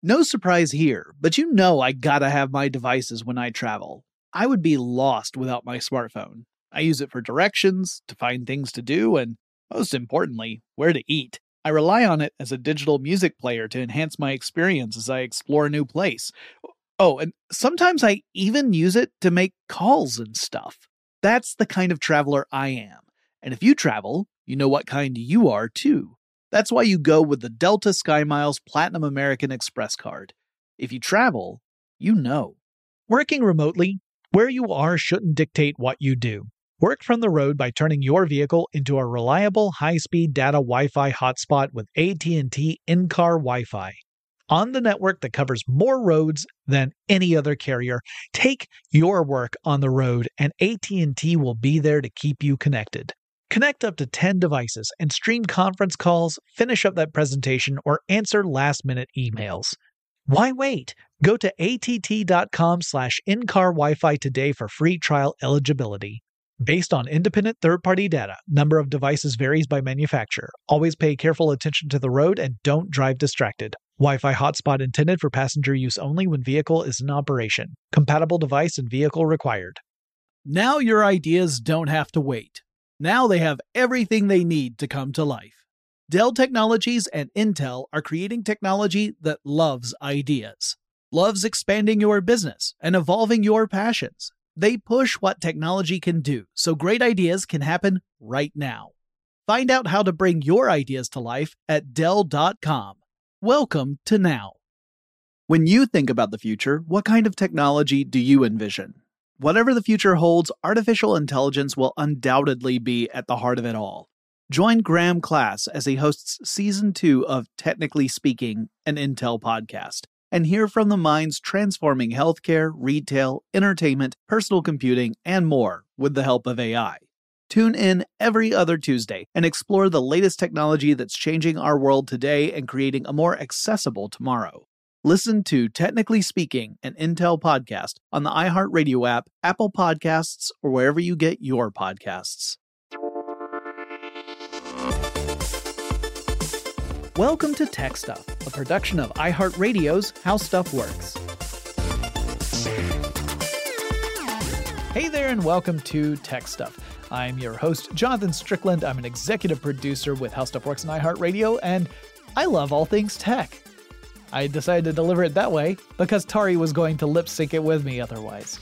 No surprise here, but you know I gotta have my devices when I travel. I would be lost without my smartphone. I use it for directions, to find things to do, and most importantly, where to eat. I rely on it as a digital music player to enhance my experience as I explore a new place. Oh, and sometimes I even use it to make calls and stuff. That's the kind of traveler I am. And if you travel, you know what kind you are too. That's why you go with the Delta SkyMiles Platinum American Express card. If you travel, you know. Working remotely, where you are shouldn't dictate what you do. Work from the road by turning your vehicle into a reliable high-speed data Wi-Fi hotspot with AT&T in-car Wi-Fi. On the network that covers more roads than any other carrier, take your work on the road and AT&T will be there to keep you connected. Connect up to 10 devices and stream conference calls, finish up that presentation, or answer last-minute emails. Why wait? Go to att.com/in-car Wi-Fi today for free trial eligibility. Based on independent third-party data, number of devices varies by manufacturer. Always pay careful attention to the road and don't drive distracted. Wi-Fi hotspot intended for passenger use only when vehicle is in operation. Compatible device and vehicle required. Now your ideas don't have to wait. Now they have everything they need to come to life. Dell Technologies and Intel are creating technology that loves ideas, loves expanding your business and evolving your passions. They push what technology can do, so great ideas can happen right now. Find out how to bring your ideas to life at Dell.com. Welcome to now. When you think about the future, what kind of technology do you envision? Whatever the future holds, artificial intelligence will undoubtedly be at the heart of it all. Join Graham Class as he hosts Season 2 of Technically Speaking, an Intel podcast, and hear from the minds transforming healthcare, retail, entertainment, personal computing, and more with the help of AI. Tune in every other Tuesday and explore the latest technology that's changing our world today and creating a more accessible tomorrow. Listen to Technically Speaking, an Intel podcast on the iHeartRadio app, Apple Podcasts, or wherever you get your podcasts. Welcome to Tech Stuff, a production of iHeartRadio's How Stuff Works. Hey there and welcome to Tech Stuff. I'm your host, Jonathan Strickland. I'm an executive producer with How Stuff Works and iHeartRadio, and I love all things tech. I decided to deliver it that way because Tari was going to lip sync it with me otherwise.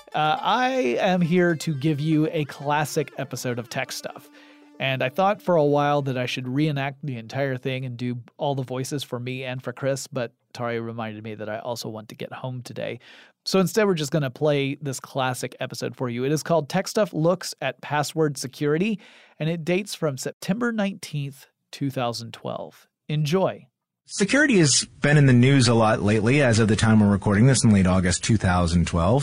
I am here to give you a classic episode of Tech Stuff. And I thought for a while that I should reenact the entire thing and do all the voices for me and for Chris, but Tari reminded me that I also want to get home today. So instead, we're just going to play this classic episode for you. It is called Tech Stuff Looks at Password Security, and it dates from September 19th, 2012. Enjoy. Security has been in the news a lot lately, as of the time we're recording this in late August 2012.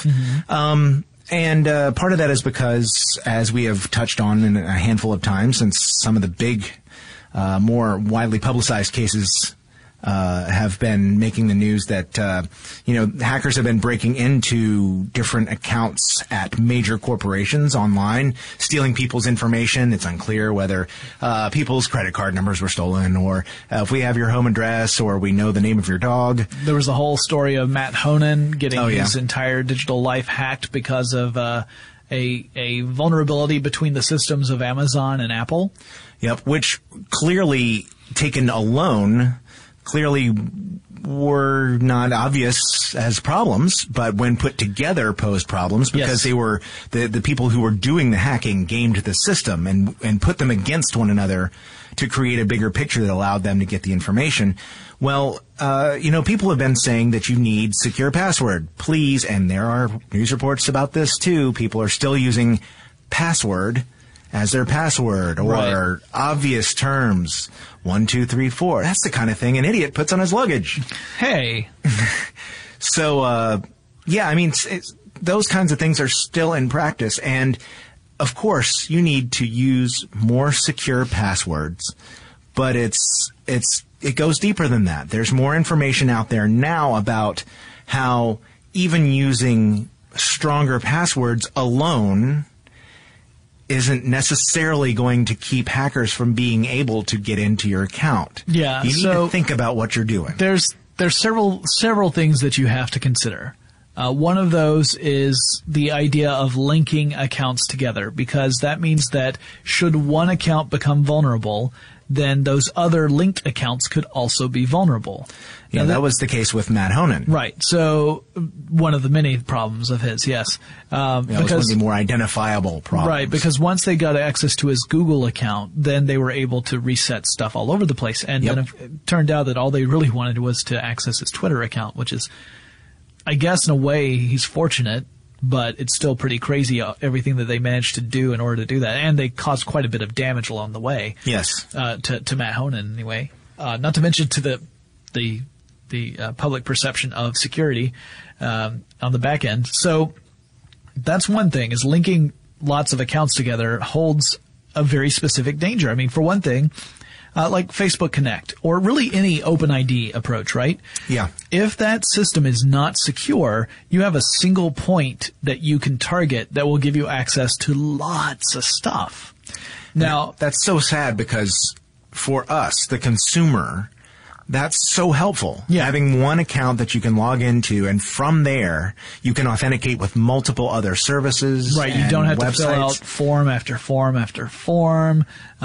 And part of that is because, as we have touched on in a handful of times, since some of the big, more widely publicized cases have been making the news that, hackers have been breaking into different accounts at major corporations online, stealing people's information. It's unclear whether people's credit card numbers were stolen, or if we have your home address, or we know the name of your dog. There was a whole story of Matt Honan getting his entire digital life hacked because of a vulnerability between the systems of Amazon and Apple. Yep, which clearly, taken alone, clearly were not obvious as problems, but when put together posed problems because they were the people who were doing the hacking gamed the system and put them against one another to create a bigger picture that allowed them to get the information. Well, people have been saying that you need secure password, please, and there are news reports about this too. People are still using password as their password, or obvious terms, 1, 2, 3, 4. That's the kind of thing an idiot puts on his luggage. Hey. So, those kinds of things are still in practice. And, of course, you need to use more secure passwords. But it goes deeper than that. There's more information out there now about how even using stronger passwords alone isn't necessarily going to keep hackers from being able to get into your account. Yeah, you need to think about what you're doing. There's there's several things that you have to consider. One of those is the idea of linking accounts together, because that means that should one account become vulnerable, then those other linked accounts could also be vulnerable. Yeah, that was the case with Matt Honan. Right. So one of the many problems of his, yes. That was one of the more identifiable problems. Right, because once they got access to his Google account, then they were able to reset stuff all over the place. And then it turned out that all they really wanted was to access his Twitter account, which is, I guess in a way, he's fortunate, but it's still pretty crazy everything that they managed to do in order to do that. And they caused quite a bit of damage along the way. Yes. To Matt Honan, anyway. Not to mention to the public perception of security on the back end. So that's one thing, is linking lots of accounts together holds a very specific danger. I mean, for one thing, like Facebook Connect, or really any OpenID approach, right? Yeah. If that system is not secure, you have a single point that you can target that will give you access to lots of stuff. Now, that's so sad, because for us, the consumer, that's so helpful. Yeah. Having one account that you can log into, and from there you can authenticate with multiple other services. Right. You don't have websites. to fill out form after form after form.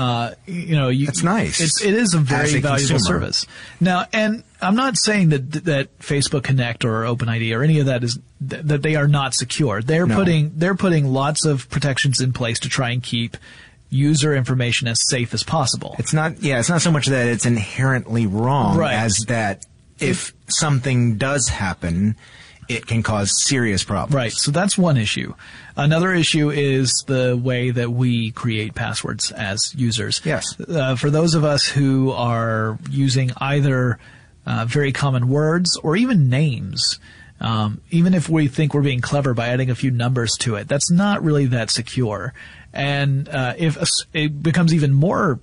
That's nice. It is a very valuable service. Now, and I'm not saying that Facebook Connect or OpenID or any of that is that they are not secure. They're putting lots of protections in place to try and keep user information as safe as possible. It's not so much that it's inherently wrong, right, as that if something does happen, it can cause serious problems. Right. So that's one issue. Another issue is the way that we create passwords as users. Yes. For those of us who are using either very common words or even names, even if we think we're being clever by adding a few numbers to it, that's not really that secure. And if it becomes even more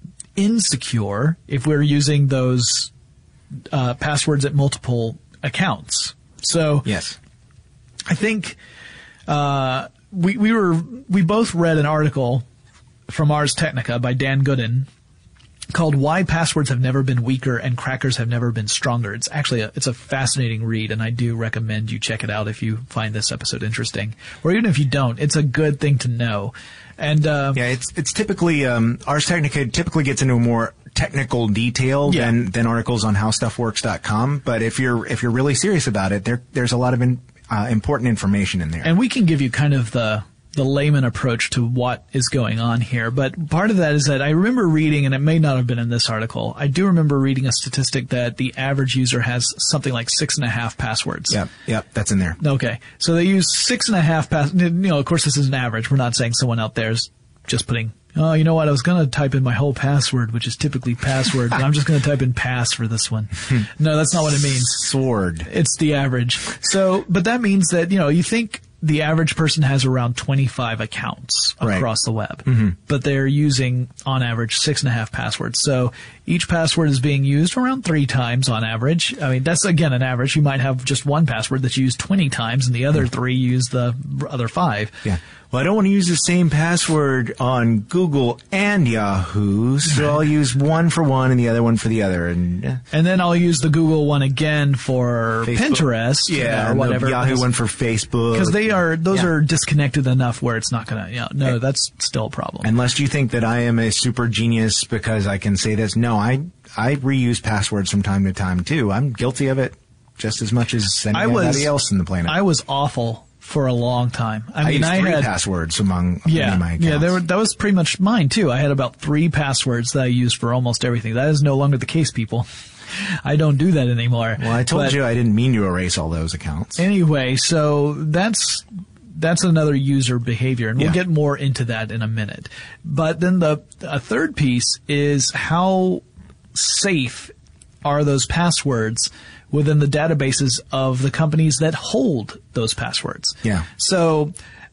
insecure if we're using those passwords at multiple accounts. So yes, I think we both read an article from Ars Technica by Dan Gooden called "Why Passwords Have Never Been Weaker and Crackers Have Never Been Stronger." It's actually it's a fascinating read, and I do recommend you check it out if you find this episode interesting, or even if you don't. It's a good thing to know. And it's typically Ars Technica typically gets into more technical detail than articles on howstuffworks.com. But if you're really serious about it, there's a lot of important information in there. And we can give you kind of the layman approach to what is going on here. But part of that is that I remember reading, and it may not have been in this article, I do remember reading a statistic that the average user has something like 6.5 passwords. Yep, that's in there. Okay. So they use 6.5 passwords. Of course, this is an average. We're not saying someone out there is just putting, oh, you know what, I was going to type in my whole password, which is typically password, but I'm just going to type in pass for this one. No, that's not what it means. Sword. It's the average. So, but that means that, you think the average person has around 25 accounts across the web, but they're using on average 6.5 passwords. So each password is being used around 3 times on average. I mean, that's again an average. You might have just one password that's used 20 times and the other 3 use the other 5. Yeah. Well, I don't want to use the same password on Google and Yahoo, so I'll use one for one and the other one for the other. And then I'll use the Google one again for Facebook. Pinterest or whatever. The Yahoo one for Facebook. Because those are disconnected enough where it's not going to, that's still a problem. Unless you think that I am a super genius because I can say this. No, I reuse passwords from time to time too. I'm guilty of it just as much as anybody else on the planet. I was awful for a long time. I used 3 passwords among many of my accounts. Yeah, that was pretty much mine too. I had about 3 passwords that I used for almost everything. That is no longer the case, people. I don't do that anymore. Well, I told you I didn't mean to erase all those accounts. Anyway, so that's another user behavior, and we'll get more into that in a minute. But then a third piece is how safe are those passwords within the databases of the companies that hold those passwords. Yeah. So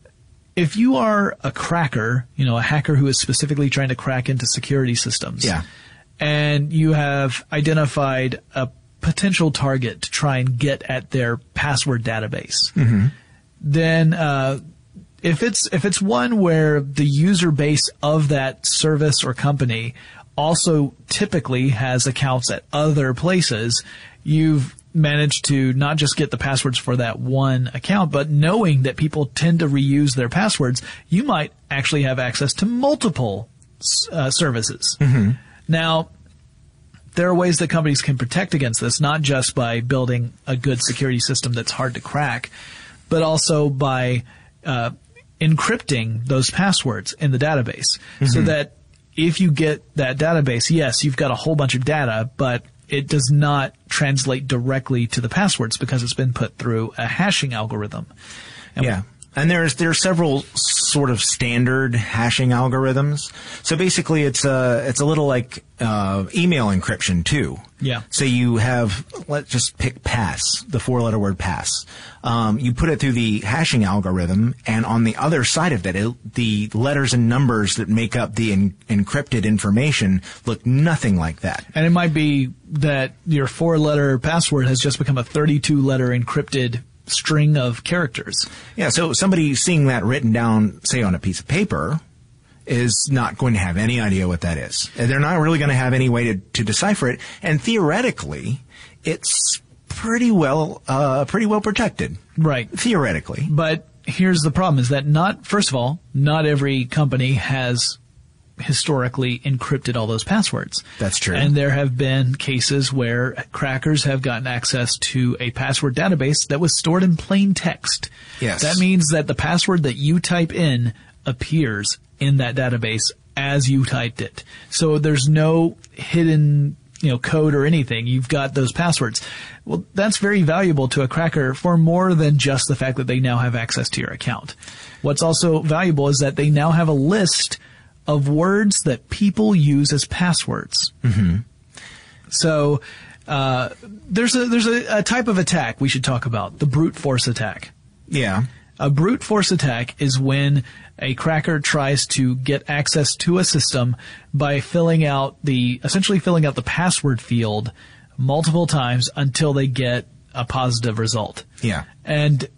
if you are a cracker, a hacker who is specifically trying to crack into security systems, and you have identified a potential target to try and get at their password database, then if it's one where the user base of that service or company also typically has accounts at other places, you've managed to not just get the passwords for that one account, but knowing that people tend to reuse their passwords, you might actually have access to multiple services. Mm-hmm. Now, there are ways that companies can protect against this, not just by building a good security system that's hard to crack, but also by encrypting those passwords in the database. Mm-hmm. So that if you get that database, yes, you've got a whole bunch of data, but it does not translate directly to the passwords because it's been put through a hashing algorithm. And there's several sort of standard hashing algorithms. So basically it's a little like email encryption too. Yeah. So you have, let's just pick pass, the 4-letter word pass. You put it through the hashing algorithm, and on the other side of that, the letters and numbers that make up the encrypted information look nothing like that. And it might be that your 4-letter password has just become a 32-letter encrypted string of characters. Yeah, so somebody seeing that written down, say, on a piece of paper is not going to have any idea what that is. They're not really going to have any way to decipher it. And theoretically, it's pretty well protected. Right. Theoretically. But here's the problem is that first of all, not every company has historically encrypted all those passwords. That's true. And there have been cases where crackers have gotten access to a password database that was stored in plain text. Yes. That means that the password that you type in appears in that database as you typed it. So there's no hidden, code or anything. You've got those passwords. Well, that's very valuable to a cracker for more than just the fact that they now have access to your account. What's also valuable is that they now have a list of words that people use as passwords. Mm-hmm. So there's a type of attack we should talk about, the brute force attack. Yeah. A brute force attack is when a cracker tries to get access to a system by essentially filling out the password field multiple times until they get a positive result. Yeah. And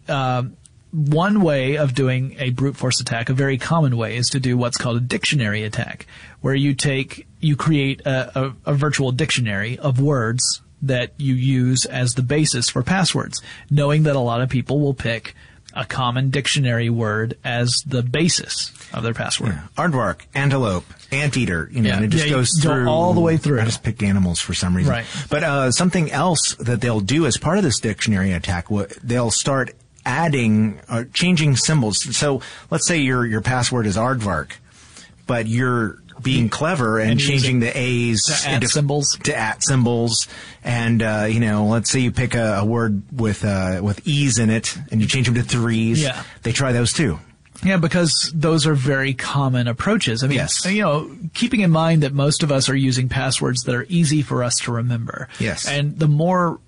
one way of doing a brute force attack, a very common way, is to do what's called a dictionary attack, where you create a virtual dictionary of words that you use as the basis for passwords, knowing that a lot of people will pick a common dictionary word as the basis of their password. Yeah. Aardvark, antelope, anteater, and it just goes through all the way through. I just picked animals for some reason. Right. But something else that they'll do as part of this dictionary attack, they'll start adding or changing symbols. So let's say your password is aardvark, but you're being clever and changing the A's to at symbols. And, let's say you pick a word with E's in it and you change them to 3's. Yeah. They try those too. Yeah, because those are very common approaches. I mean, yes. Keeping in mind that most of us are using passwords that are easy for us to remember. Yes. And the more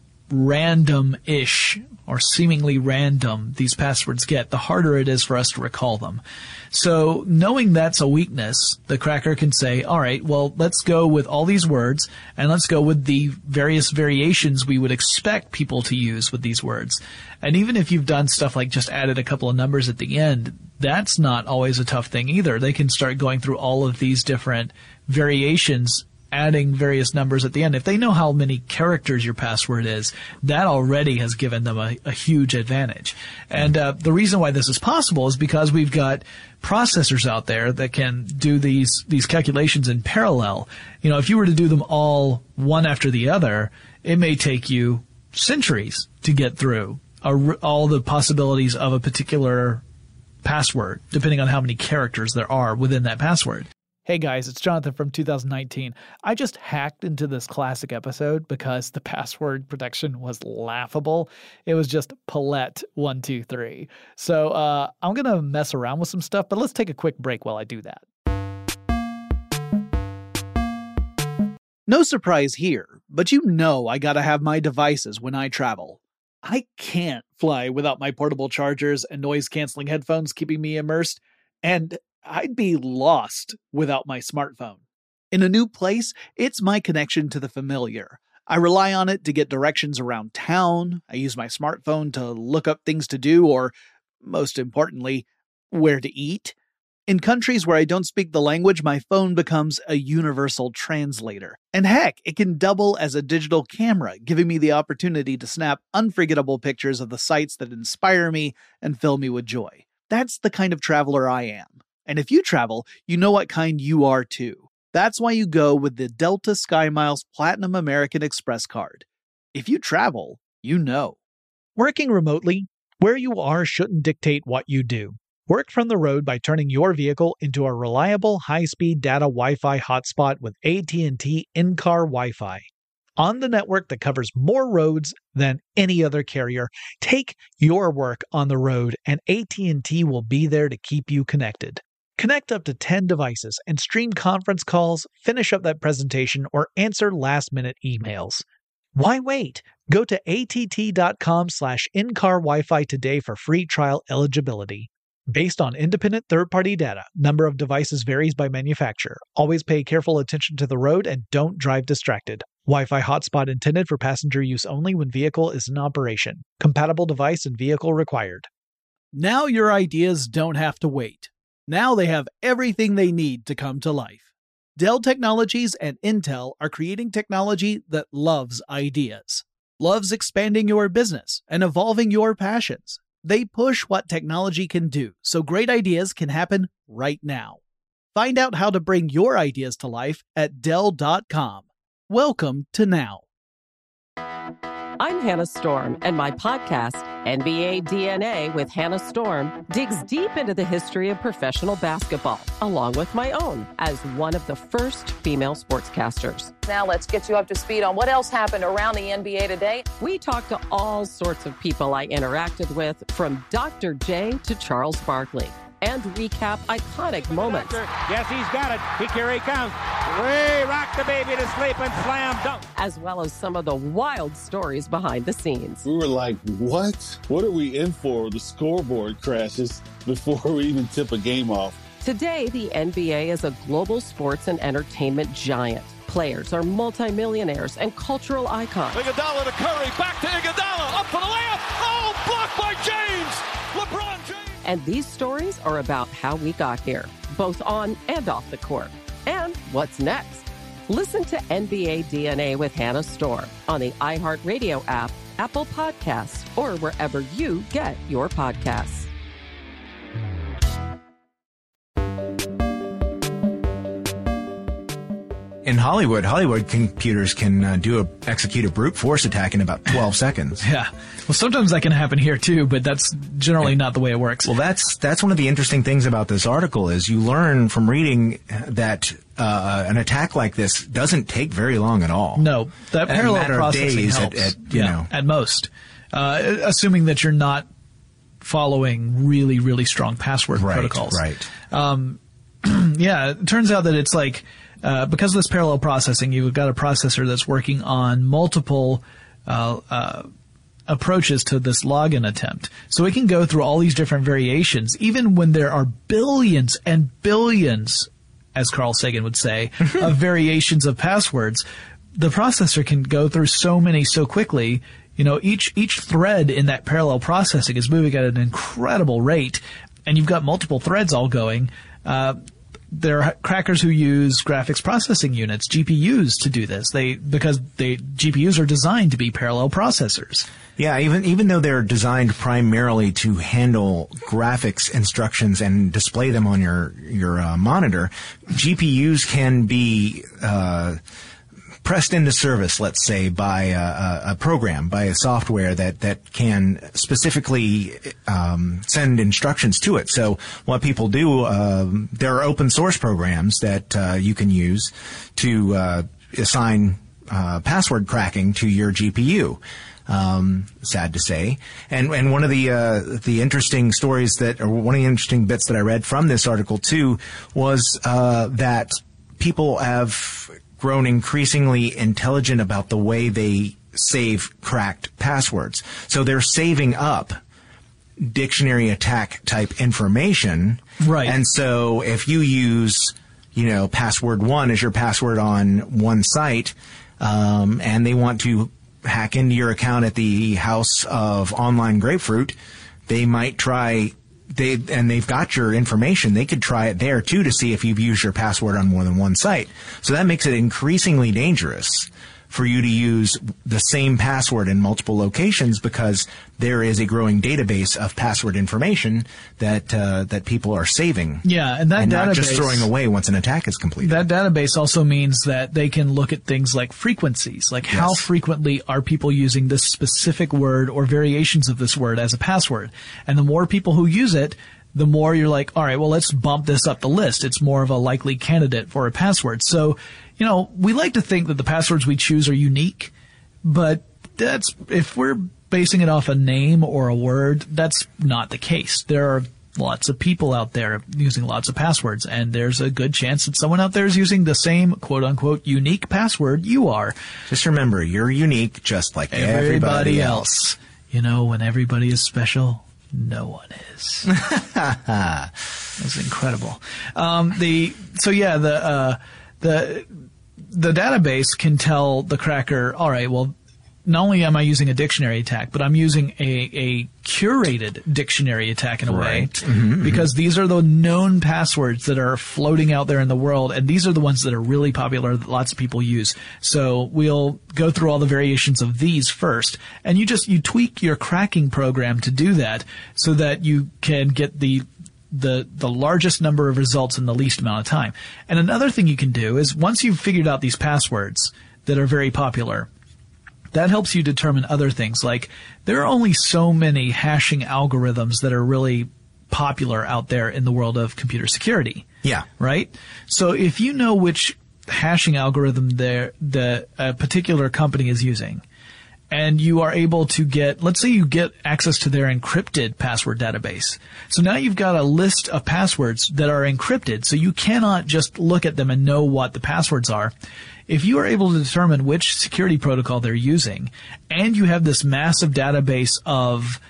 random-ish or seemingly random these passwords get, the harder it is for us to recall them. So knowing that's a weakness, the cracker can say, all right, well, let's go with all these words and let's go with the various variations we would expect people to use with these words. And even if you've done stuff like just added a couple of numbers at the end, that's not always a tough thing either. They can start going through all of these different variations, adding various numbers at the end. If they know how many characters your password is, that already has given them a huge advantage. And the reason why this is possible is because we've got processors out there that can do these calculations in parallel. If you were to do them all one after the other, it may take you centuries to get through all the possibilities of a particular password, depending on how many characters there are within that password. Hey guys, it's Jonathan from 2019. I just hacked into this classic episode because the password protection was laughable. It was just Paulette123. So I'm going to mess around with some stuff, but let's take a quick break while I do that. No surprise here, but I gotta have my devices when I travel. I can't fly without my portable chargers and noise-canceling headphones keeping me immersed, and I'd be lost without my smartphone. In a new place, it's my connection to the familiar. I rely on it to get directions around town. I use my smartphone to look up things to do or, most importantly, where to eat. In countries where I don't speak the language, my phone becomes a universal translator. And heck, it can double as a digital camera, giving me the opportunity to snap unforgettable pictures of the sights that inspire me and fill me with joy. That's the kind of traveler I am. And if you travel, you know what kind you are too. That's why you go with the Delta SkyMiles Platinum American Express card. If you travel, you know. Working remotely, where you are shouldn't dictate what you do. Work from the road by turning your vehicle into a reliable high-speed data Wi-Fi hotspot with AT&T in-car Wi-Fi. On the network that covers more roads than any other carrier, take your work on the road and AT&T will be there to keep you connected. Connect up to 10 devices and stream conference calls, finish up that presentation, or answer last-minute emails. Why wait? Go to att.com/in-car Wi-Fi today for free trial eligibility. Based on independent third-party data, number of devices varies by manufacturer. Always pay careful attention to the road and don't drive distracted. Wi-Fi hotspot intended for passenger use only when vehicle is in operation. Compatible device and vehicle required. Now your ideas don't have to wait. Now they have everything they need to come to life. Dell Technologies and Intel are creating technology that loves ideas, loves expanding your business and evolving your passions. They push what technology can do, so great ideas can happen right now. Find out how to bring your ideas to life at Dell.com. Welcome to Now. I'm Hannah Storm, and my podcast, NBA DNA with Hannah Storm, digs deep into the history of professional basketball, along with my own, as one of the first female sportscasters. Now let's get you up to speed on what else happened around the NBA today. We talk to all sorts of people I interacted with, from Dr. J to Charles Barkley, and recap iconic moments. Yes, he's got it. Here he comes. Way rock the baby to sleep and slam dunk. As well as some of the wild stories behind the scenes. We were like, what? What are we in for? The scoreboard crashes before we even tip a game off. Today, the NBA is a global sports and entertainment giant. Players are multimillionaires and cultural icons. Iguodala to Curry, back to Iguodala, up for the layup. Oh, blocked by James. LeBron James. And these stories are about how we got here, both on and off the court. And what's next? Listen to NBA DNA with Hannah Storm on the iHeartRadio app, Apple Podcasts, or wherever you get your podcasts. In Hollywood computers can execute a brute force attack in about 12 seconds. Yeah. Well, sometimes that can happen here too, but that's generally not the way it works. Well, that's one of the interesting things about this article is you learn from reading that an attack like this doesn't take very long at all. No, that parallel processing days helps. At most, assuming that you're not following really, really strong password protocols. Right. Yeah, it turns out that it's like. Because of this parallel processing, you've got a processor that's working on multiple approaches to this login attempt. So it can go through all these different variations, even when there are billions and billions, as Carl Sagan would say, of variations of passwords. The processor can go through so many so quickly. You know, each thread in that parallel processing is moving at an incredible rate, and you've got multiple threads all going. There are crackers who use graphics processing units, GPUs, to do this. Because GPUs are designed to be parallel processors. Yeah, even though they're designed primarily to handle graphics instructions and display them on your monitor, GPUs can be pressed into service, let's say, by a program, by a software that can specifically send instructions to it. So what people do, there are open source programs that you can use to assign password cracking to your GPU. Sad to say. And one of the interesting stories or one of the interesting bits that I read from this article too was that people have grown increasingly intelligent about the way they save cracked passwords. So they're saving up dictionary attack type information. Right. And so if you use, password 1 as your password on one site, and they want to hack into your account at the House of Online Grapefruit, they might try they've got your information. They could try it there too to see if you've used your password on more than one site. So that makes it increasingly dangerous for you to use the same password in multiple locations, because there is a growing database of password information that people are saving. Yeah, and that database, not just throwing away once an attack is completed. That database also means that they can look at things like frequencies, like how frequently are people using this specific word or variations of this word as a password. And the more people who use it, the more you're like, all right, well, let's bump this up the list. It's more of a likely candidate for a password. So, we like to think that the passwords we choose are unique, but if we're basing it off a name or a word, that's not the case. There are lots of people out there using lots of passwords, and there's a good chance that someone out there is using the same quote-unquote unique password you are. Just remember, you're unique just like everybody else. When everybody is special, no one is. That's incredible. The database can tell the cracker, all right, well, not only am I using a dictionary attack, but I'm using a curated dictionary attack in a way, because these are the known passwords that are floating out there in the world, and these are the ones that are really popular that lots of people use. So we'll go through all the variations of these first, and you tweak your cracking program to do that so that you can get the largest number of results in the least amount of time. And another thing you can do is, once you've figured out these passwords that are very popular, that helps you determine other things. Like, there are only so many hashing algorithms that are really popular out there in the world of computer security. Yeah. Right? So if you know which hashing algorithm a particular company is using, and you are able to let's say you get access to their encrypted password database. So now you've got a list of passwords that are encrypted, so you cannot just look at them and know what the passwords are. If you are able to determine which security protocol they're using, and you have this massive database of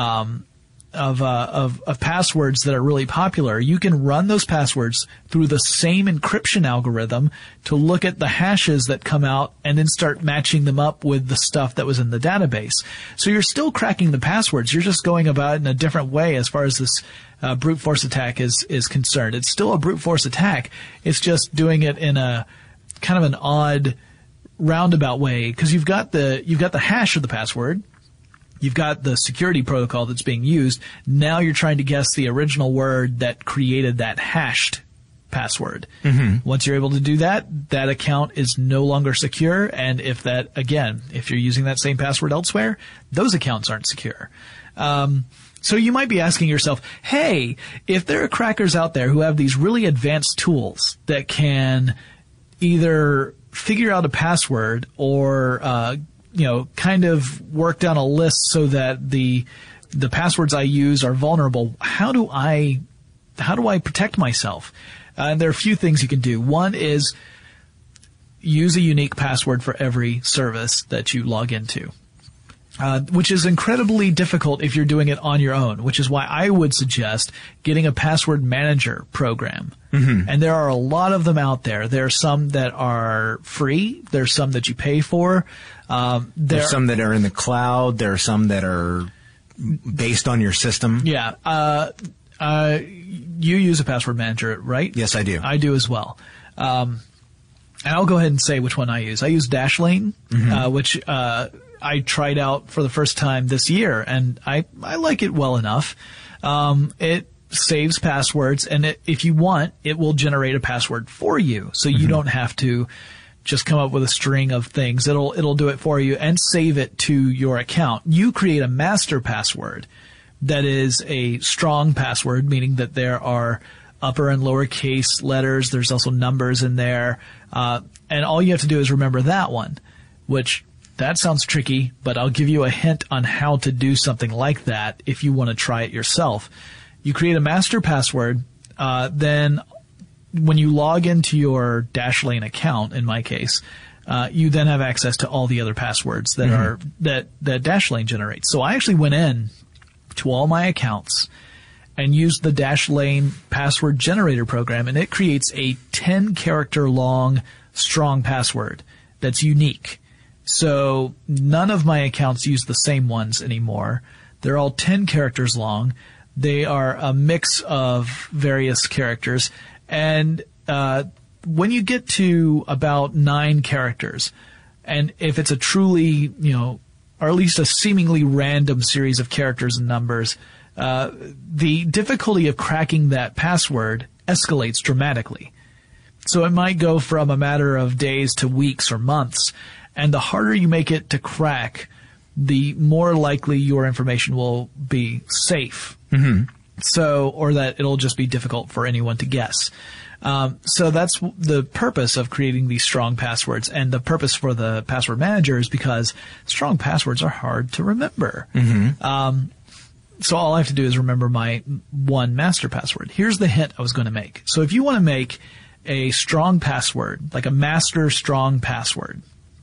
passwords that are really popular, you can run those passwords through the same encryption algorithm to look at the hashes that come out and then start matching them up with the stuff that was in the database. So you're still cracking the passwords. You're just going about it in a different way as far as this brute force attack is concerned. It's still a brute force attack. It's just doing it in a kind of an odd roundabout way, because you've got the hash of the password. You've got the security protocol that's being used. Now you're trying to guess the original word that created that hashed password. Once you're able to do that, that account is no longer secure. And if you're using that same password elsewhere, those accounts aren't secure. So you might be asking yourself, hey, if there are crackers out there who have these really advanced tools that can either figure out a password or kind of work down a list so that the passwords I use are vulnerable, how do I protect myself? There are a few things you can do. One is use a unique password for every service that you log into, which is incredibly difficult if you're doing it on your own, which is why I would suggest getting a password manager program. And there are a lot of them out there. There are some that are free. There's some that you pay for. There's some that are in the cloud. There are some that are based on your system. Yeah. You use a password manager, right? Yes, I do. I do as well. And I'll go ahead and say which one I use. I use Dashlane, which I tried out for the first time this year, and I like it well enough. It saves passwords, and if you want, it will generate a password for you, so you don't have to just come up with a string of things. It'll do it for you and save it to your account. You create a master password that is a strong password, meaning that there are upper and lowercase letters. There's also numbers in there, and all you have to do is remember that one, which that sounds tricky, but I'll give you a hint on how to do something like that if you want to try it yourself. You create a master password, then when you log into your Dashlane account, in my case, you then have access to all the other passwords that that Dashlane generates. So I actually went in to all my accounts and used the Dashlane password generator program, and it creates a 10-character long strong password that's unique. So none of my accounts use the same ones anymore. They're all 10 characters long. They are a mix of various characters. And when you get to about 9 characters, and if it's a truly, or at least a seemingly random series of characters and numbers, the difficulty of cracking that password escalates dramatically. So it might go from a matter of days to weeks or months. And the harder you make it to crack, the more likely your information will be safe. Mm-hmm. So, or that it'll just be difficult for anyone to guess. So that's the purpose of creating these strong passwords, and the purpose for the password manager is because strong passwords are hard to remember. Mm-hmm. So all I have to do is remember my one master password. Here's the hint I was going to make. So if you want to make a strong password, like a master strong password,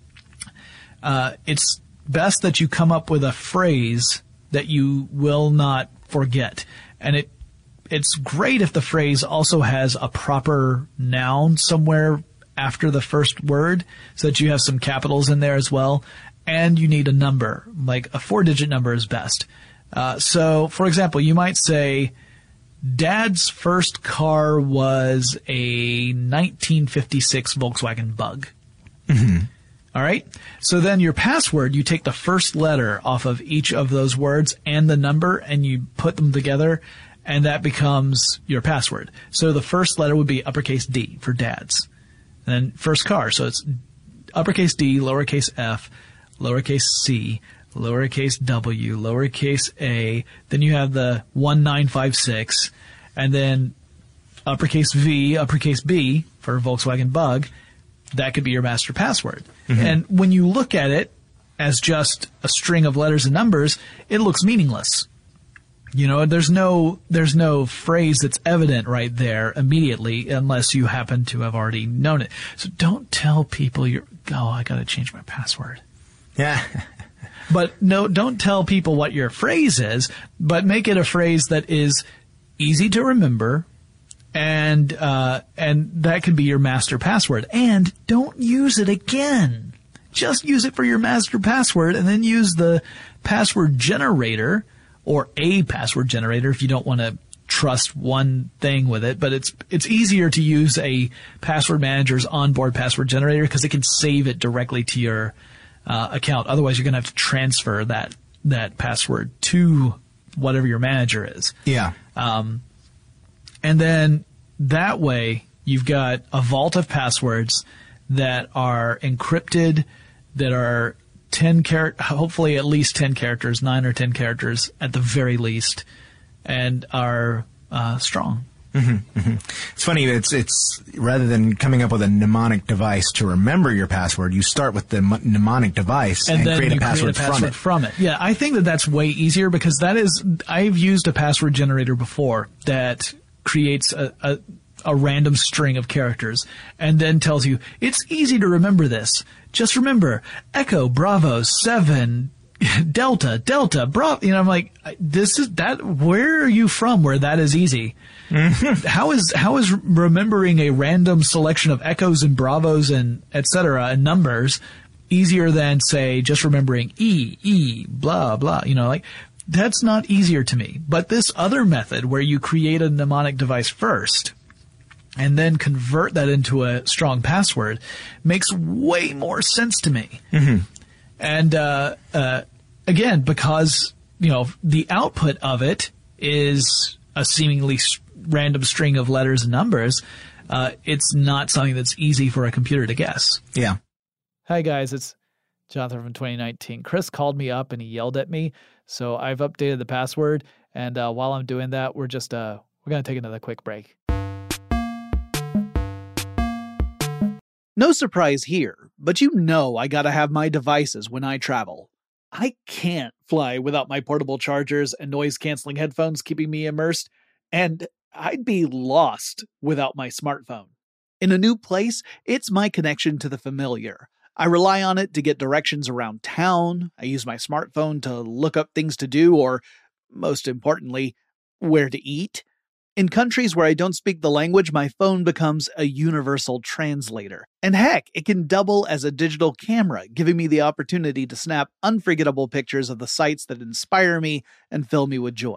it's best that you come up with a phrase that you will not forget. And it's great if the phrase also has a proper noun somewhere after the first word, so that you have some capitals in there as well. And you need a number, like a 4-digit number is best. So, for example, you might say, Dad's first car was a 1956 Volkswagen Bug. Mm-hmm. All right. So then your password, you take the first letter off of each of those words and the number, and you put them together, and that becomes your password. So the first letter would be uppercase D for Dad's. And then first car. So it's uppercase D, lowercase f, lowercase c, lowercase w, lowercase a. Then you have the 1956, and then uppercase V, uppercase B for Volkswagen Bug. That could be your master password. Mm-hmm. And when you look at it as just a string of letters and numbers, it looks meaningless. There's no phrase that's evident right there immediately unless you happen to have already known it. So don't tell people I got to change my password. Yeah. But no, don't tell people what your phrase is, but make it a phrase that is easy to remember, and that can be your master password. And don't use it again. Just use it for your master password, and then use the password generator, or a password generator if you don't want to trust one thing with it. But it's easier to use a password manager's onboard password generator because it can save it directly to your account. Otherwise, you're going to have to transfer that password to whatever your manager is. Yeah. And then that way you've got a vault of passwords that are encrypted, that are hopefully at least 10 characters, 9 or 10 characters at the very least, and are strong. Mm-hmm, mm-hmm. It's funny. It's rather than coming up with a mnemonic device to remember your password, you start with the mnemonic device and then create a password from it. Yeah, I think that's way easier because I've used a password generator before that creates a random string of characters and then tells you it's easy to remember this. Just remember Echo Bravo 7 Delta Bravo. I'm like, this is that. Where are you from? Where that is easy? How is remembering a random selection of echoes and bravos and etc. and numbers easier than, say, just remembering E blah blah? That's not easier to me. But this other method where you create a mnemonic device first and then convert that into a strong password makes way more sense to me. Mm-hmm. And again, because the output of it is a seemingly random string of letters and numbers, it's not something that's easy for a computer to guess. Yeah. Hi guys, it's Jonathan from 2019. Chris called me up and he yelled at me, so I've updated the password. And while I'm doing that, we're going to take another quick break. No surprise here, but I gotta have my devices when I travel. I can't fly without my portable chargers and noise-canceling headphones keeping me immersed, and I'd be lost without my smartphone. In a new place, it's my connection to the familiar. I rely on it to get directions around town, I use my smartphone to look up things to do, or, most importantly, where to eat. In countries where I don't speak the language, my phone becomes a universal translator. And heck, it can double as a digital camera, giving me the opportunity to snap unforgettable pictures of the sights that inspire me and fill me with joy.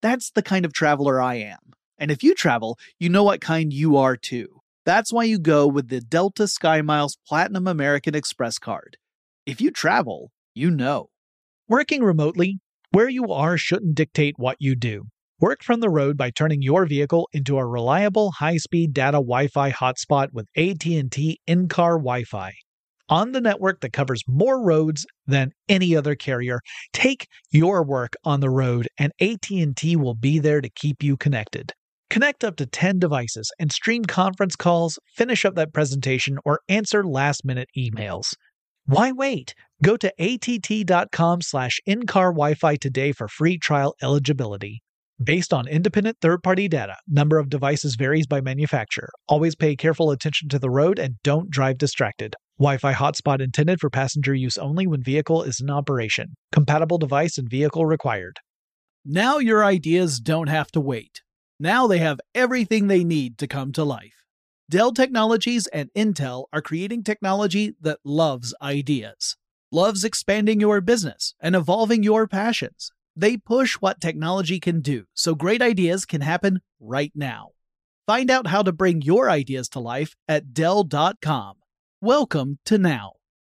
That's the kind of traveler I am. And if you travel, you know what kind you are too. That's why you go with the Delta SkyMiles Platinum American Express card. If you travel, you know. Working remotely, where you are shouldn't dictate what you do. Work from the road by turning your vehicle into a reliable high-speed data Wi-Fi hotspot with AT&T in-car Wi-Fi. On the network that covers more roads than any other carrier, take your work on the road and AT&T will be there to keep you connected. Connect up to 10 devices and stream conference calls, finish up that presentation, or answer last-minute emails. Why wait? Go to att.com/in-car Wi-Fi today for free trial eligibility. Based on independent third-party data, number of devices varies by manufacturer. Always pay careful attention to the road and don't drive distracted. Wi-Fi hotspot intended for passenger use only when vehicle is in operation. Compatible device and vehicle required. Now your ideas don't have to wait. Now they have everything they need to come to life. Dell Technologies and Intel are creating technology that loves ideas, loves expanding your business and evolving your passions. They push what technology can do so great ideas can happen right now. Find out how to bring your ideas to life at Dell.com. Welcome to Now.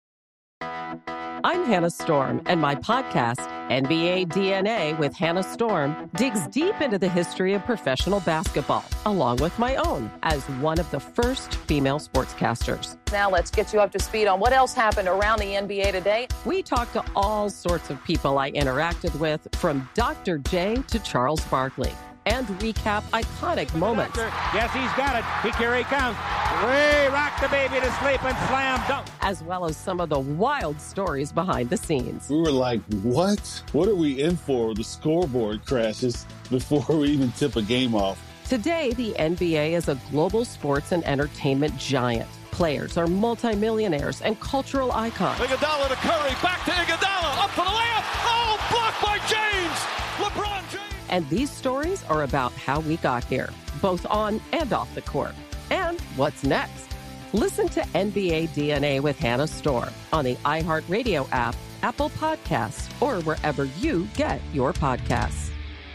I'm Hannah Storm, and my podcast, NBA DNA with Hannah Storm, digs deep into the history of professional basketball, along with my own, as one of the first female sportscasters. Now let's get you up to speed on what else happened around the NBA today. We talk to all sorts of people I interacted with, from Dr. J to Charles Barkley, and recap iconic moments. Yes, he's got it. Here he comes. Way rock the baby to sleep and slam dunk. As well as some of the wild stories behind the scenes. We were like, what? What are we in for? The scoreboard crashes before we even tip a game off. Today, the NBA is a global sports and entertainment giant. Players are multimillionaires and cultural icons. Iguodala to Curry, back to Iguodala, up for the layup. Oh, blocked by James. LeBron James. And these stories are about how we got here, both on and off the court. And what's next? Listen to NBA DNA with Hannah Storm on the iHeartRadio app, Apple Podcasts, or wherever you get your podcasts.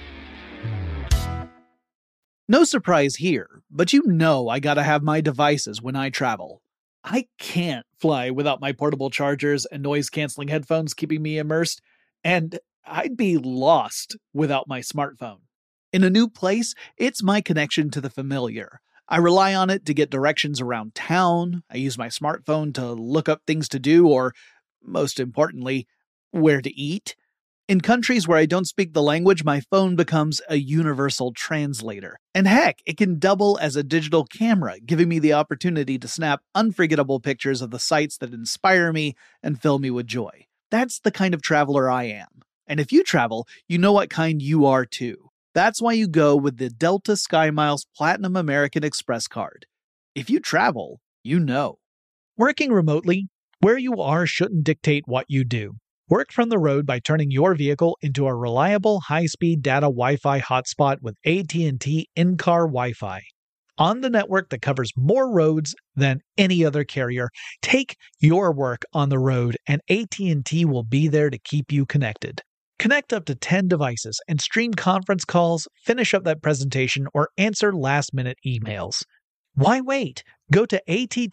No surprise here, but you know I gotta have my devices when I travel. I can't fly without my portable chargers and noise-canceling headphones keeping me immersed, and I'd be lost without my smartphone. In a new place, it's my connection to the familiar. I rely on it to get directions around town. I use my smartphone to look up things to do, or, most importantly, where to eat. In countries where I don't speak the language, my phone becomes a universal translator. And heck, it can double as a digital camera, giving me the opportunity to snap unforgettable pictures of the sights that inspire me and fill me with joy. That's the kind of traveler I am. And if you travel, you know what kind you are too. That's why you go with the Delta SkyMiles Platinum American Express card. If you travel, you know. Working remotely, where you are shouldn't dictate what you do. Work from the road by turning your vehicle into a reliable high-speed data Wi-Fi hotspot with AT&T in-car Wi-Fi. On the network that covers more roads than any other carrier, take your work on the road and AT&T will be there to keep you connected. Connect up to 10 devices and stream conference calls, finish up that presentation, or answer last-minute emails. Why wait? Go to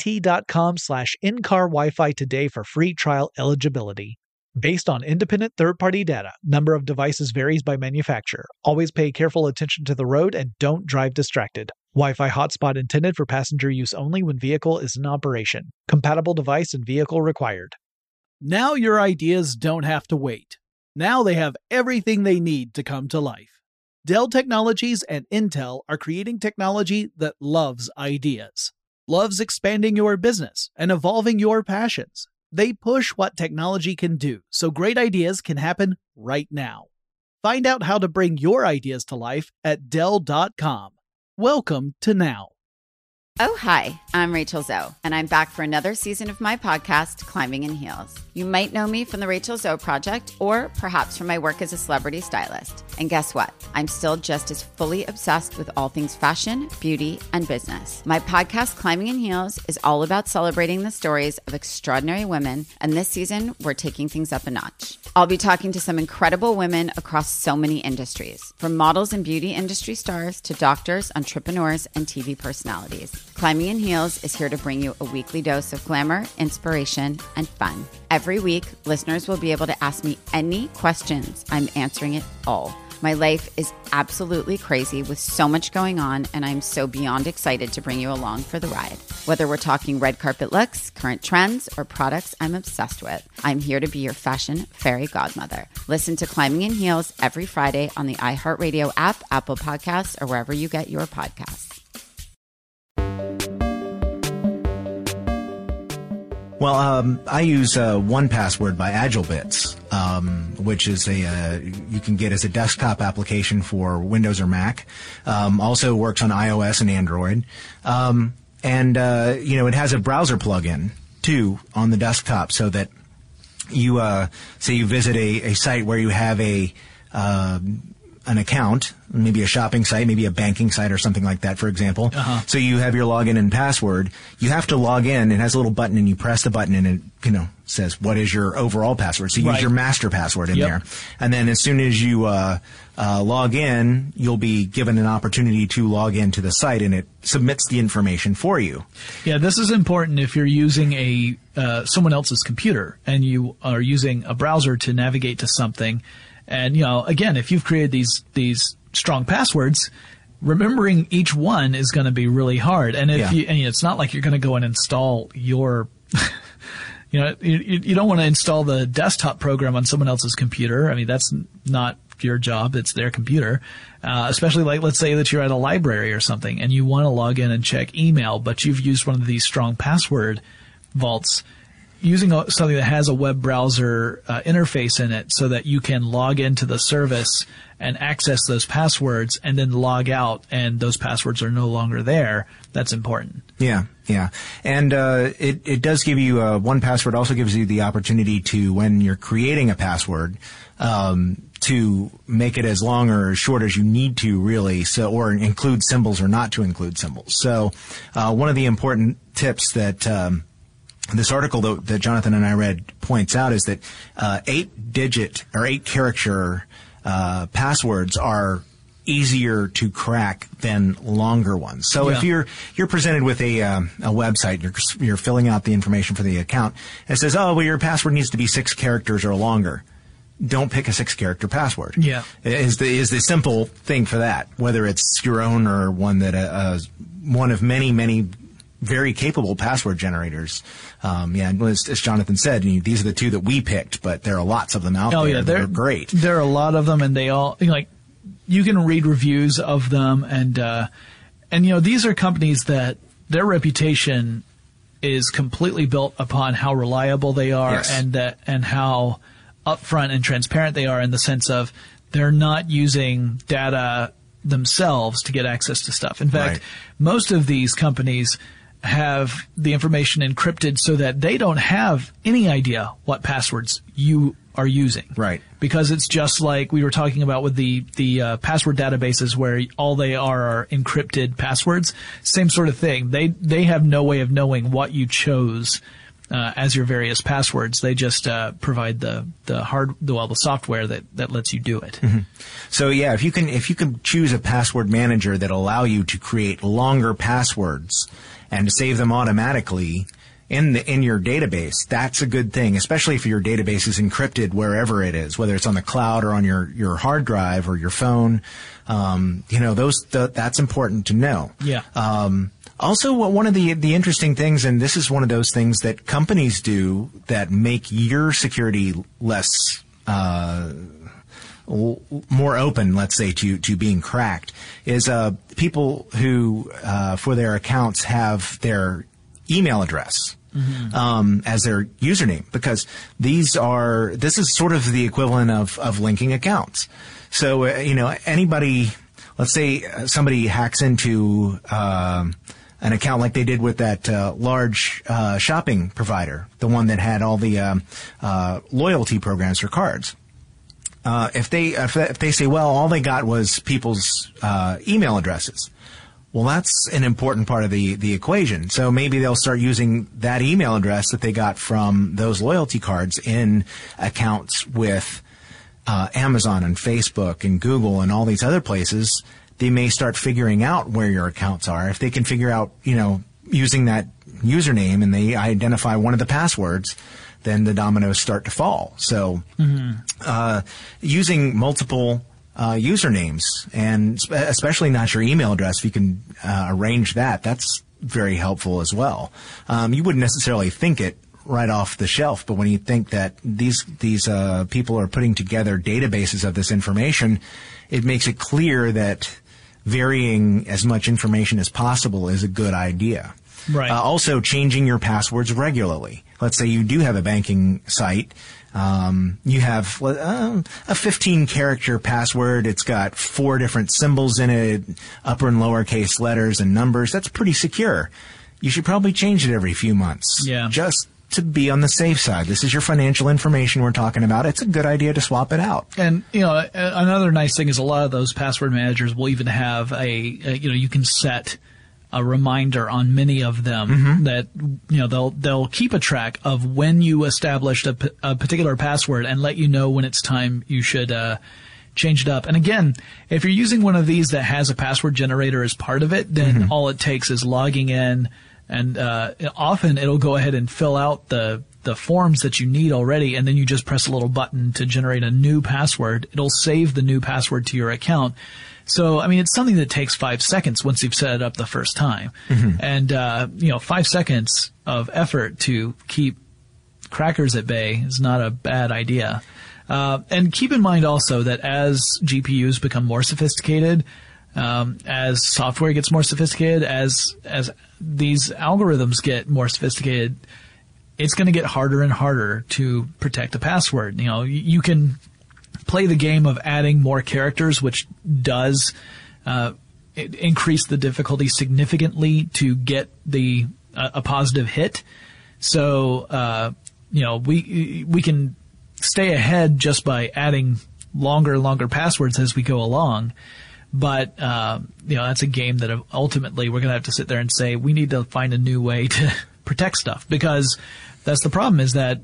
att.com/in-car Wi-Fi today for free trial eligibility. Based on independent third-party data, number of devices varies by manufacturer. Always pay careful attention to the road and don't drive distracted. Wi-Fi hotspot intended for passenger use only when vehicle is in operation. Compatible device and vehicle required. Now your ideas don't have to wait. Now they have everything they need to come to life. Dell Technologies and Intel are creating technology that loves ideas, loves expanding your business and evolving your passions. They push what technology can do so great ideas can happen right now. Find out how to bring your ideas to life at Dell.com. Welcome to Now. Oh, hi, I'm Rachel Zoe, and I'm back for another season of my podcast, Climbing in Heels. You might know me from the Rachel Zoe Project, or perhaps from my work as a celebrity stylist. And guess what? I'm still just as fully obsessed with all things fashion, beauty, and business. My podcast, Climbing in Heels, is all about celebrating the stories of extraordinary women, and this season, we're taking things up a notch. I'll be talking to some incredible women across so many industries, from models and beauty industry stars to doctors, entrepreneurs, and TV personalities. Climbing in Heels is here to bring you a weekly dose of glamour, inspiration, and fun. Every week, listeners will be able to ask me any questions. I'm answering it all. My life is absolutely crazy with so much going on, and I'm so beyond excited to bring you along for the ride. Whether we're talking red carpet looks, current trends, or products I'm obsessed with, I'm here to be your fashion fairy godmother. Listen to Climbing in Heels every Friday on the iHeartRadio app, Apple Podcasts, or wherever you get your podcasts. Well, I use 1Password by AgileBits, which is you can get as a desktop application for Windows or Mac. Also works on iOS and Android. It has a browser plugin too on the desktop, so that you say you visit a site where you have an account, maybe a shopping site, maybe a banking site or something like that, for example. So you have your login and password. You have to log in. It has a little button, and you press the button, and it says, what is your overall password? So you use your master password in there. And then as soon as you log in, you'll be given an opportunity to log into the site, and it submits the information for you. Yeah, this is important if you're using someone else's computer and you are using a browser to navigate to something. And, again, if you've created these strong passwords, remembering each one is going to be really hard. And it's not like you're going to go and install your, you don't want to install the desktop program on someone else's computer. I mean, that's not your job. It's their computer. Especially like, let's say that you're at a library or something and you want to log in and check email, but you've used one of these strong password vaults. Using something that has a web browser interface in it so that you can log into the service and access those passwords and then log out and those passwords are no longer there, that's important. Yeah. And it does give you 1Password also gives you the opportunity to, when you're creating a password, to make it as long or as short as you need to, really, or include symbols or not to include symbols. So one of the important tips that this article that Jonathan and I read points out is that 8-digit or 8-character passwords are easier to crack than longer ones. So if you're presented with a website, you're filling out the information for the account, and it says, your password needs to be 6 characters or longer. Don't pick a 6-character password. Yeah, is the simple thing for that, whether it's your own or one that one of many very capable password generators. As Jonathan said, these are the 2 that we picked, but there are lots of them out there. They're great. There are a lot of them, and they all, you can read reviews of them, and these are companies that their reputation is completely built upon how reliable they are, and how upfront and transparent they are, in the sense of they're not using data themselves to get access to stuff. In fact, most of these companies have the information encrypted so that they don't have any idea what passwords you are using. Right. Because it's just like we were talking about with the password databases, where all they are encrypted passwords. Same sort of thing. They have no way of knowing what you chose as your various passwords. They just provide the software that lets you do it. Mm-hmm. So if you can choose a password manager that allow you to create longer passwords and to save them automatically in your database, that's a good thing, especially if your database is encrypted wherever it is, whether it's on the cloud or on your hard drive or your phone. That's important to know. Yeah. Also, one of the interesting things, and this is one of those things that companies do that make your security less more open, let's say, to being cracked, is people who for their accounts have their email address as their username, because this is sort of the equivalent of linking accounts. So anybody, let's say somebody hacks into an account like they did with that large shopping provider, the one that had all the loyalty programs for cards. If they say, well, all they got was people's email addresses, well, that's an important part of the equation. So maybe they'll start using that email address that they got from those loyalty cards in accounts with Amazon and Facebook and Google and all these other places. They may start figuring out where your accounts are. If they can figure out, using that username and they identify one of the passwords, then the dominoes start to fall. So using multiple usernames, and especially not your email address, if you can arrange that, that's very helpful as well. You wouldn't necessarily think it right off the shelf, but when you think that these people are putting together databases of this information, it makes it clear that varying as much information as possible is a good idea. Right. Also, changing your passwords regularly. Let's say you do have a banking site. You have a 15-character password. It's got 4 different symbols in it, upper and lowercase letters and numbers. That's pretty secure. You should probably change it every few months. Yeah. Just to be on the safe side. This is your financial information we're talking about. It's a good idea to swap it out. And, another nice thing is a lot of those password managers will even have you can set a reminder on many of them that, they'll keep a track of when you established a particular password and let you know when it's time you should, change it up. And again, if you're using one of these that has a password generator as part of it, then all it takes is logging in. And often it'll go ahead and fill out the forms that you need already, and then you just press a little button to generate a new password. It'll save the new password to your account. So, it's something that takes 5 seconds once you've set it up the first time. And, 5 seconds of effort to keep crackers at bay is not a bad idea. And keep in mind also that as GPUs become more sophisticated, as software gets more sophisticated, as these algorithms get more sophisticated, it's going to get harder and harder to protect a password. You can play the game of adding more characters, which does increase the difficulty significantly to get a positive hit. So we can stay ahead just by adding longer and longer passwords as we go along. But, that's a game that ultimately we're going to have to sit there and say, we need to find a new way to protect stuff, because that's the problem, is that,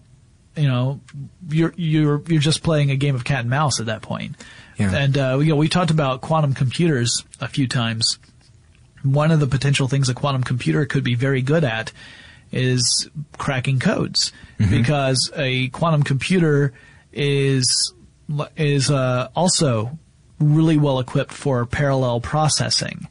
you're just playing a game of cat and mouse at that point. Yeah. And, we talked about quantum computers a few times. One of the potential things a quantum computer could be very good at is cracking codes, because a quantum computer is also really well equipped for parallel processing.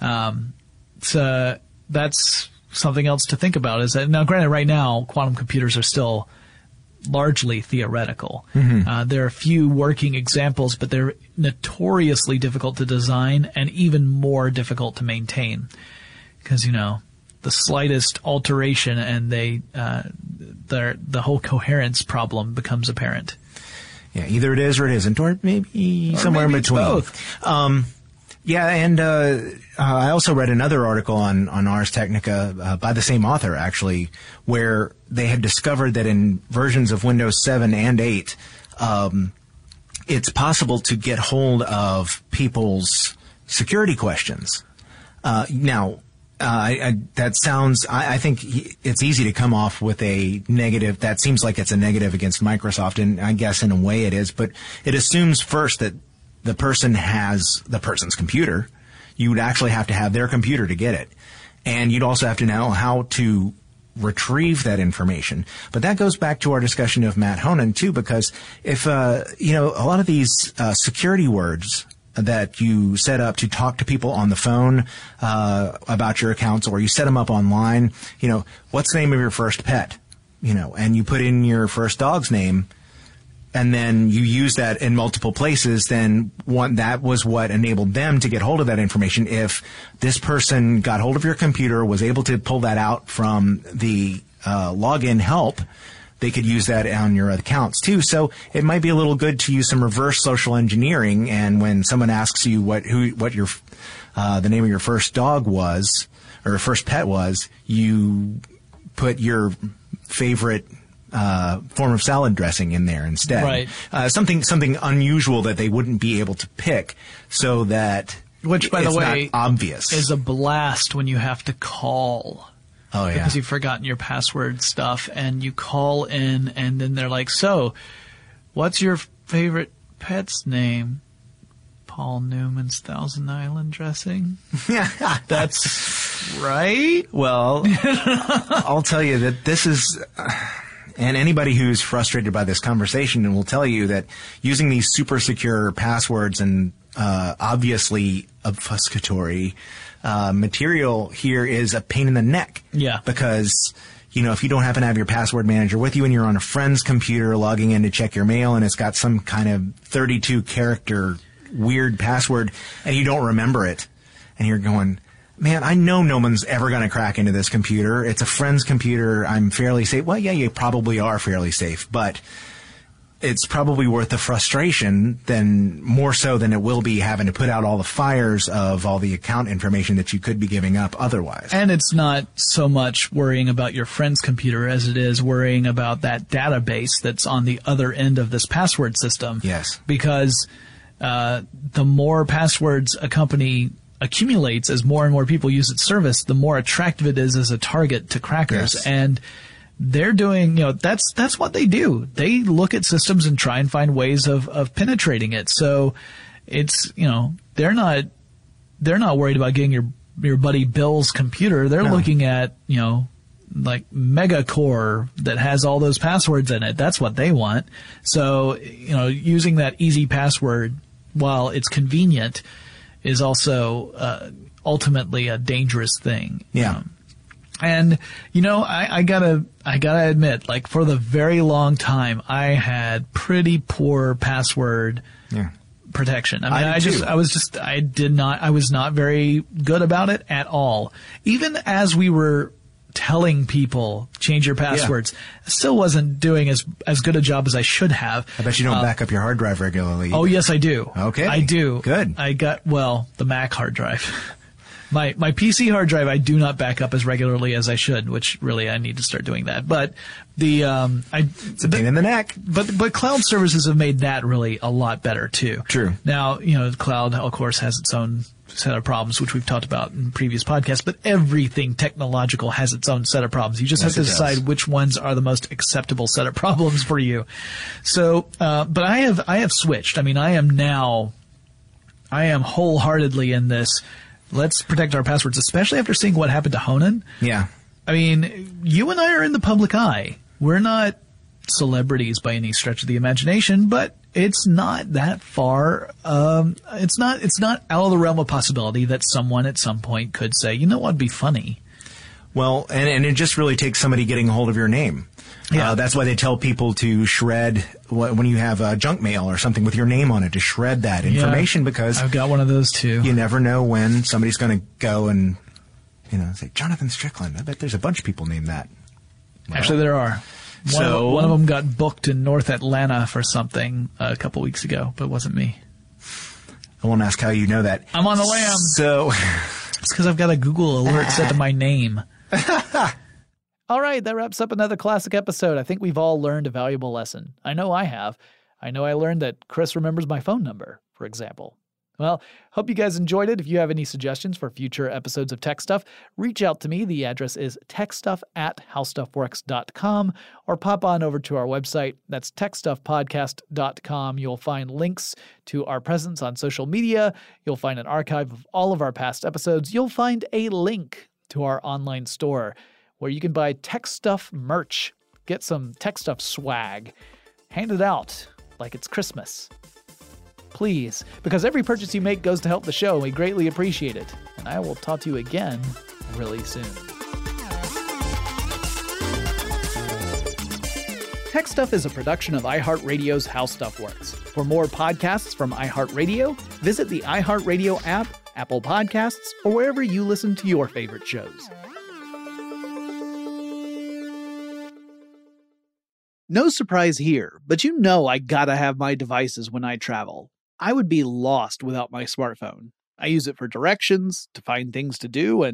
So that's something else to think about. Is that now, granted, right now quantum computers are still largely theoretical. There are a few working examples, but they're notoriously difficult to design and even more difficult to maintain, because the slightest alteration and the whole coherence problem becomes apparent. Yeah, either it is or it isn't, or maybe somewhere in between. Both. And I also read another article on Ars Technica by the same author, actually, where they had discovered that in versions of Windows 7 and 8, it's possible to get hold of people's security questions. I think it's easy to come off with a negative. That seems like it's a negative against Microsoft, and I guess in a way it is, but it assumes first that the person has the person's computer. You would actually have to have their computer to get it. And you'd also have to know how to retrieve that information. But that goes back to our discussion of Matt Honan too, because if, a lot of these security words that you set up to talk to people on the phone about your accounts, or you set them up online, what's the name of your first pet? And you put in your first dog's name, and then you use that in multiple places, then that was what enabled them to get hold of that information. If this person got hold of your computer, was able to pull that out from the login help, they could use that on your accounts too. So it might be a little good to use some reverse social engineering. And when someone asks you what your the name of your first dog was, or first pet was, you put your favorite form of salad dressing in there instead. Right. Something unusual that they wouldn't be able to pick, so that which, by the way, not obvious. Is a blast when you have to call. Oh, yeah. Because you've forgotten your password stuff, and you call in, and then they're like, so, what's your favorite pet's name? Paul Newman's Thousand Island dressing? That's right? Well, I'll tell you that this is... and anybody who's frustrated by this conversation will tell you that using these super secure passwords and obviously obfuscatory material here is a pain in the neck. Yeah. Because, if you don't happen to have your password manager with you and you're on a friend's computer logging in to check your mail and it's got some kind of 32-character weird password and you don't remember it, and you're going, man, I know no one's ever going to crack into this computer. It's a friend's computer. I'm fairly safe. Well, yeah, you probably are fairly safe, but it's probably worth the frustration more so than it will be having to put out all the fires of all the account information that you could be giving up otherwise. And it's not so much worrying about your friend's computer as it is worrying about that database that's on the other end of this password system. Yes. Because the more passwords a company accumulates as more and more people use its service, the more attractive it is as a target to crackers. Yes. And they're doing, that's what they do. They look at systems and try and find ways of penetrating it. So it's, they're not worried about getting your buddy Bill's computer. They're looking at, like Megacore that has all those passwords in it. That's what they want. So, using that easy password while it's convenient is also ultimately a dangerous thing. Yeah. And I gotta admit, like, for the very long time, I had pretty poor password protection. I mean, I was not very good about it at all. Even as we were telling people change your passwords, I still wasn't doing as good a job as I should have. I bet you don't back up your hard drive regularly. Oh, yes, I do. Okay. I do. Good. I got, the Mac hard drive. My PC hard drive I do not back up as regularly as I should, which really I need to start doing that. But it's a pain in the neck. But cloud services have made that really a lot better too. True. Now, cloud of course has its own set of problems, which we've talked about in previous podcasts, but everything technological has its own set of problems. You just have to decide which ones are the most acceptable set of problems for you. So, but I have switched. I mean, I am wholeheartedly in this. Let's protect our passwords, especially after seeing what happened to Honan. Yeah. I mean, you and I are in the public eye. We're not celebrities by any stretch of the imagination, but it's not that far. It's not out of the realm of possibility that someone at some point could say, you know what'd be funny? Well, and it just really takes somebody getting a hold of your name. Yeah. That's why they tell people to shred when you have junk mail or something with your name on it, to shred that information, because I've got one of those too. You never know when somebody's going to go and say Jonathan Strickland. I bet there's a bunch of people named that. Well, actually, there are. One of them got booked in North Atlanta for something a couple weeks ago, but it wasn't me. I won't ask how you know that. I'm on the lam. So it's because I've got a Google alert set to my name. All right, that wraps up another classic episode. I think we've all learned a valuable lesson. I know I have. I know I learned that Chris remembers my phone number, for example. Well, hope you guys enjoyed it. If you have any suggestions for future episodes of Tech Stuff, reach out to me. The address is techstuff@howstuffworks.com, or pop on over to our website. That's techstuffpodcast.com. You'll find links to our presence on social media. You'll find an archive of all of our past episodes. You'll find a link to our online store where you can buy Tech Stuff merch, get some Tech Stuff swag, hand it out like it's Christmas. Please, because every purchase you make goes to help the show, and we greatly appreciate it. And I will talk to you again really soon. Tech Stuff is a production of iHeartRadio's How Stuff Works. For more podcasts from iHeartRadio, visit the iHeartRadio app, Apple Podcasts, or wherever you listen to your favorite shows. No surprise here, but I gotta have my devices when I travel. I would be lost without my smartphone. I use it for directions, to find things to do, and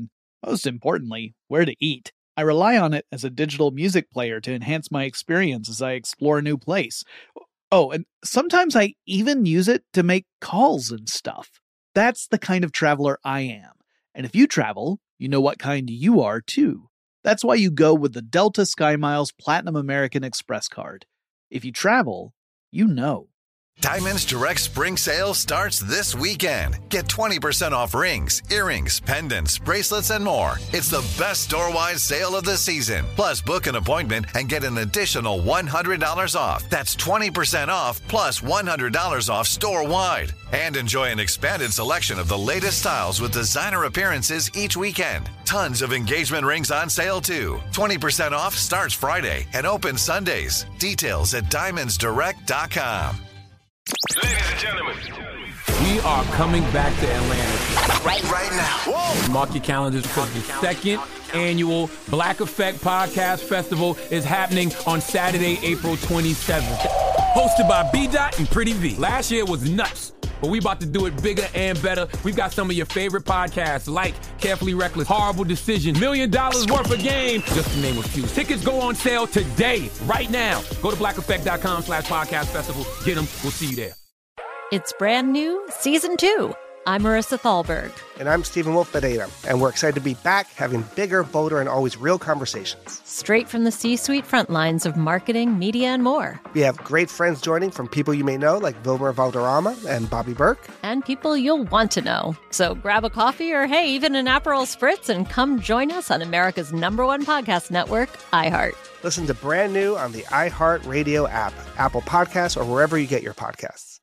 Most importantly, where to eat. I rely on it as a digital music player to enhance my experience as I explore a new place. Oh, and sometimes I even use it to make calls and stuff. That's the kind of traveler I am. And if you travel, you know what kind you are too. That's why you go with the Delta SkyMiles Platinum American Express card. If you travel, you know. Diamonds Direct Spring Sale starts this weekend. Get 20% off rings, earrings, pendants, bracelets, and more. It's the best store-wide sale of the season. Plus, book an appointment and get an additional $100 off. That's 20% off plus $100 off store-wide. And enjoy an expanded selection of the latest styles with designer appearances each weekend. Tons of engagement rings on sale, too. 20% off starts Friday and opens Sundays. Details at diamondsdirect.com. Ladies and gentlemen, we are coming back to Atlanta right now. Whoa. Mark your calendars because the second annual Black Effect Podcast Festival is happening on Saturday, April 27th. Hosted by B-Dot and Pretty V. Last year was nuts, but we about to do it bigger and better. We've got some of your favorite podcasts like Carefully Reckless, Horrible Decision, $1 Million Worth of Game, just to name a few. Tickets go on sale today, right now. Go to blackeffect.com/podcast festival. Get them. We'll see you there. It's brand new, Season 2. I'm Marissa Thalberg. And I'm Stephen Wolf Pereira. And we're excited to be back having bigger, bolder, and always real conversations. Straight from the C-suite front lines of marketing, media, and more. We have great friends joining from people you may know, like Vilmer Valderrama and Bobby Burke. And people you'll want to know. So grab a coffee or, hey, even an Aperol Spritz and come join us on America's #1 podcast network, iHeart. Listen to Brand New on the iHeart Radio app, Apple Podcasts, or wherever you get your podcasts.